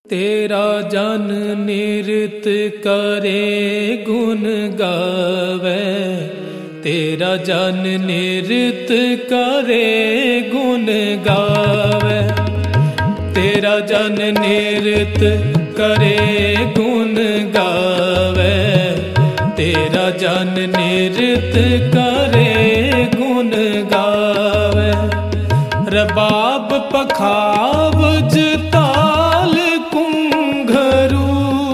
तेरा जन निरत करे गुण गावे, तेरा जन निरत करे गुण गावे, तेरा जन निरत करे गुण गावे, तेरा जन निरत करे गुण गावे। रबाब पखावज ताल कुंघरू,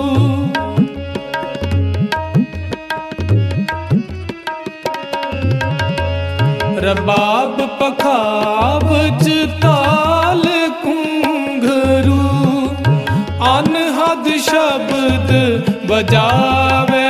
रबाब पखावज ताल कुंघरू, अनहद शब्द बजावे,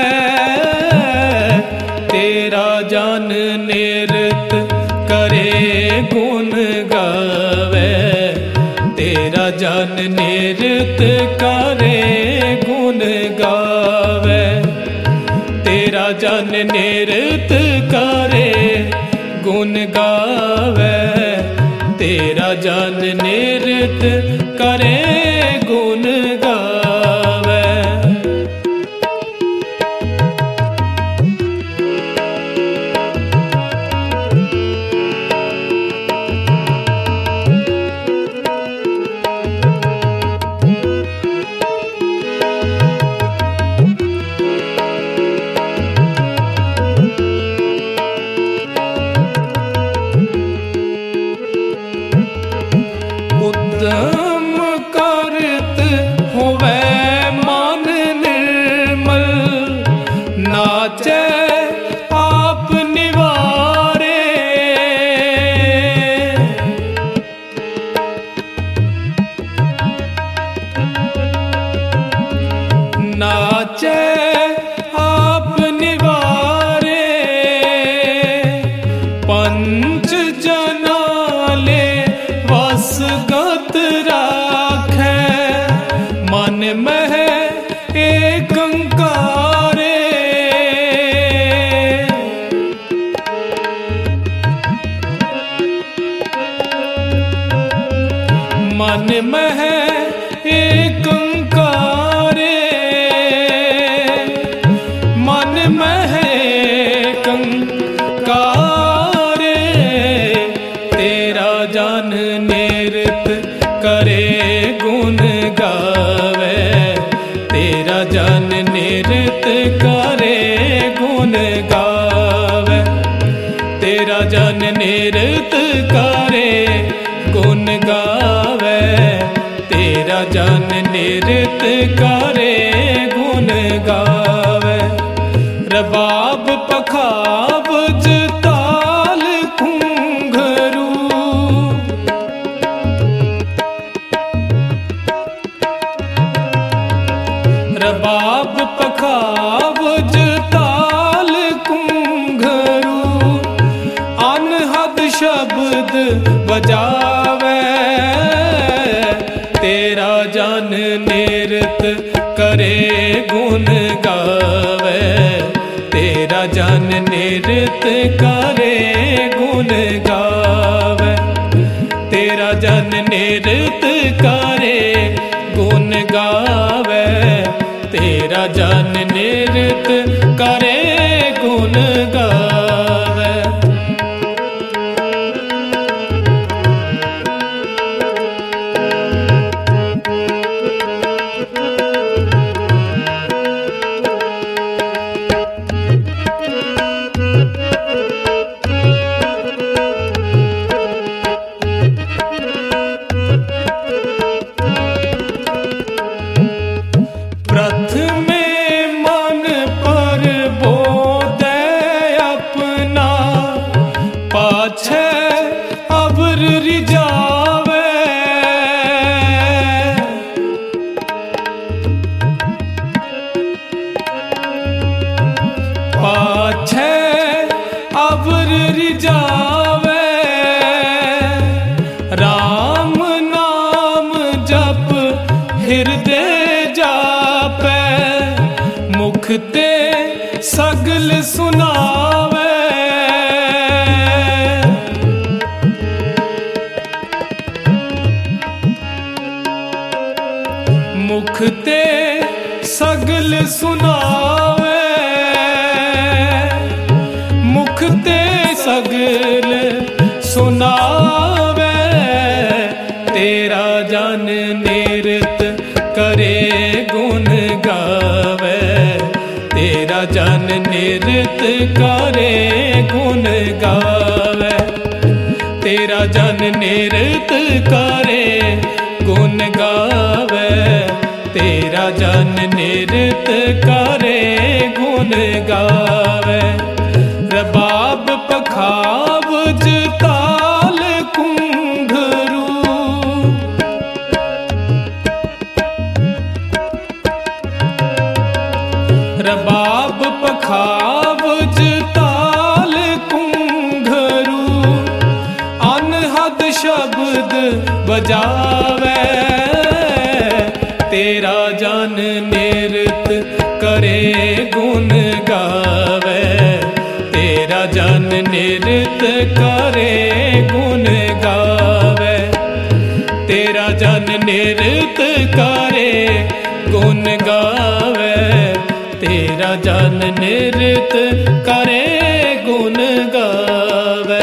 तेरा जन निरत करे गुण गावे, तेरा जन निरत करे गुण गावे, तेरा जन निरत करे गुण गावे, तेरा जन निरत करे गुण गावे। उद्यम करत होवे मन निर्मल, नाचे आप निवारे, नाचे आप निवारे, पंच जनाले वसगत राखे, मन मह एकंकारे, मन मह एकंकारे, मन मह एकंकारे, तेरा जन निरत करे गुण गावे, तेरा जन निरत करे गुण गावे, तेरा जन निरत करे गुण गावे, तेरा जन निरत करे गुण गावे। रबाब पखावज ताल कुंघरू, रबाब पखावज ताल कुंघरू, अनहद शब्द बजावे, तेरा जन निरत करे गुण गावे, तेरा जन निरत करे गुण गावे, तेरा जन निरत करे गुण गावे, तेरा जन निरत करे गुण गावे। प्रथमे मन पर बोधे अपना, पाछे अवर रिजावे, पाछे अवर रिजावे, राम नाम जप हृदय जापे, मुख ते सगल सुनावे, मुख ते सगल सुनावे, मुख ते सगल सुनावे, तेरा जन निरत करे गुण गावे, तेरा जन निरत करे गुण गावे, तेरा जन निरत करे गुण गावे, तेरा जन निरत करे गुण गावे। रबाब पखावज ताल कुंघरू, रबाब पखावज ताल कुंघरू, अनहद शब्द बजावे, तेरा जन निरत करे गुण गावे, तेरा जन निरत करे गुण गावे, तेरा जन निरत करे गुण गावे, तेरा जन निरत करे गुण गावे।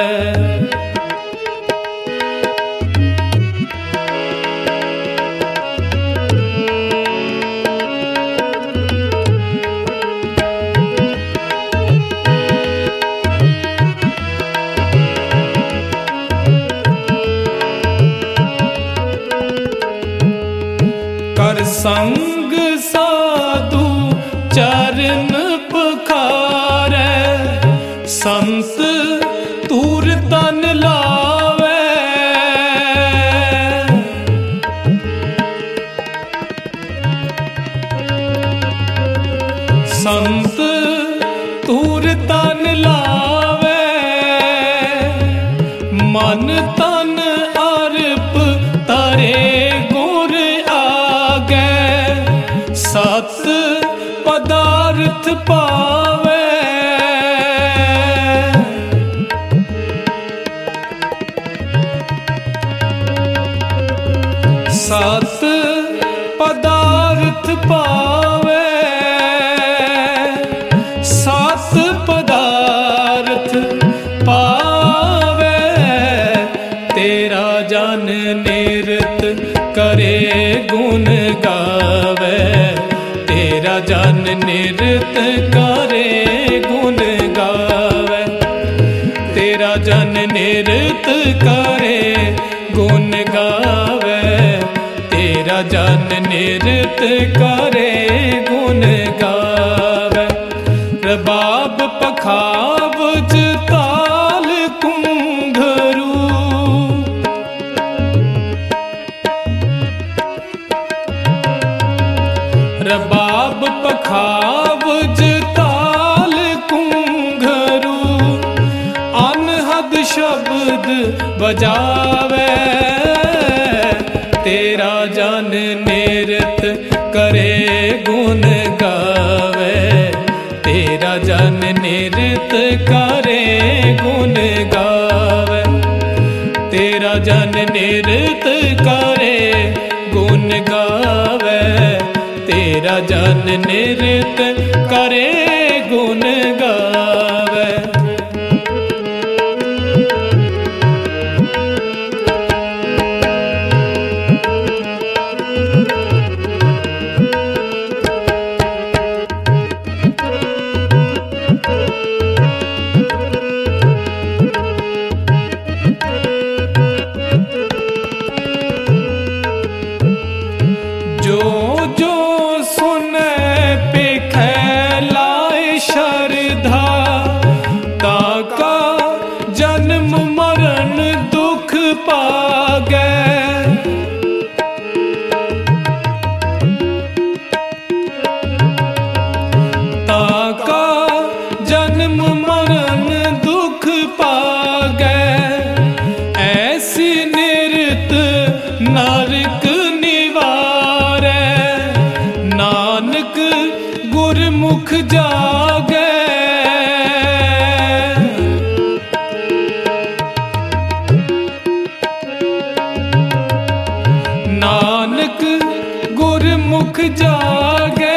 कर संग साधु चरण पखारे, संत तूर तन लावे, संत तूर तन लावे, मन तन अर्प तारे गुर आगे, सत पदार्थ पावे, सत पदार्थ पावे, सत पदार्थ पावे, तेरा जन निरत करे गुण गावे, तेरा जन निरत करे गुण गावे, तेरा जन निरत करे गुण गावे, तेरा जन निरत करे गुण गावे। रबाब पखावज ताल कुंघरू, रबाब पखावज ताल कुंघरू, अनहद शब्द बजावे, तेरा जन निरत करे गुण गावे, तेरा जन निरत करे गुण गावे, तेरा जन निरत करे गुण गावे, तेरा जन निरत करे गुण गावे। जो जो सुने पेखे लाए श्रद्धा, ताका जन्म मरण दुख पागे, ताका जन्म मरण दुख पागे, ऐसी निरत नरक नानक गुरमुख जागे, नानक गुरमुख मुख जागे,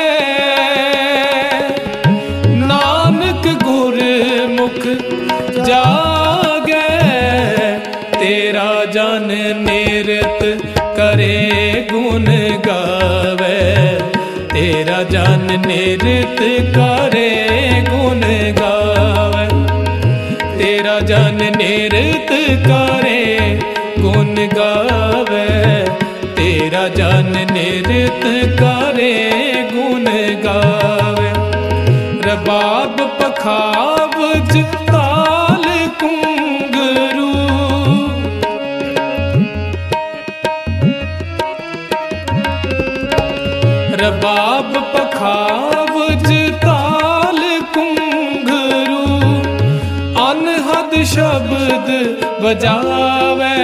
नानक गुरमुख जागे। तेरा जन निरत करे गुण गावे, तेरा जन निरत करे गुण गावे। तेरा जन निरत करे गुण गावे, तेरा जन निरत करे गुण गावे। रबाब पखावज ताल कुंगरू, रबाब पखावज ताल कुंगरू। अनहद शब्द बजावे,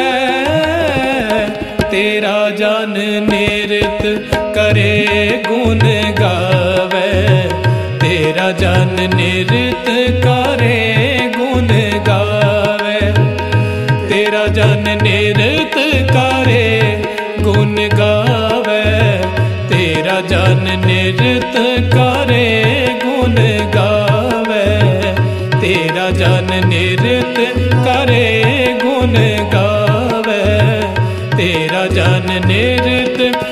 तेरा जन निरत करे गुण गावे। तेरा जन निरत करे गुण गावे, तेरा जन निरत करे गुण गावे। तेरा जन निरत करे गुण गावे, तेरा जन निरत करे गुण गावे। तेरा जन निरत